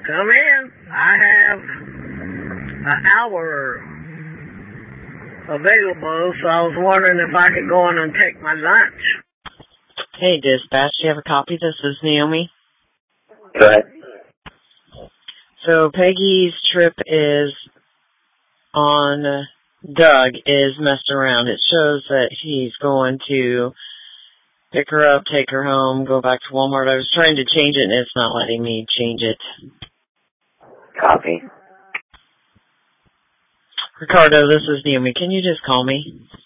Come in. I have an hour available, so I was wondering if I could go in and take my lunch. Hey, dispatch, do you have a copy? This is Naomi. Good. So Peggy's trip is on Doug is messed around. It shows that he's going to pick her up, take her home, go back to Walmart. I was trying to change it, and it's not letting me change it. Copy. Ricardo, this is Naomi. Can you just call me?